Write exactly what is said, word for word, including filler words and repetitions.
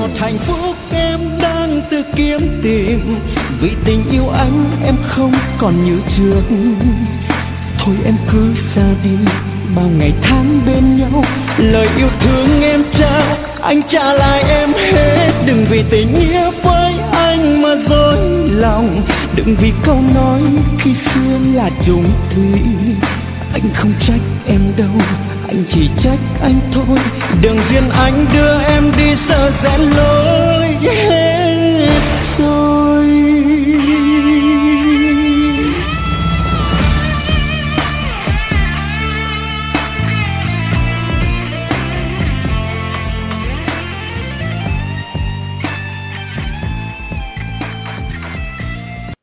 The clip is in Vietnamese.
một hạnh phúc em đang tự kiếm tìm. Vì tình yêu anh em không còn như trước. Thôi em cứ ra đi, bao ngày tháng bên nhau, lời yêu thương em trao anh trả lại em hết. Đừng vì tình nghĩa với anh mà dối lòng, đừng vì câu nói khi xưa là chung thủy. Anh không trách em đâu, anh chỉ trách anh thôi. Đừng riêng anh đưa em đi sợ rẽ lối.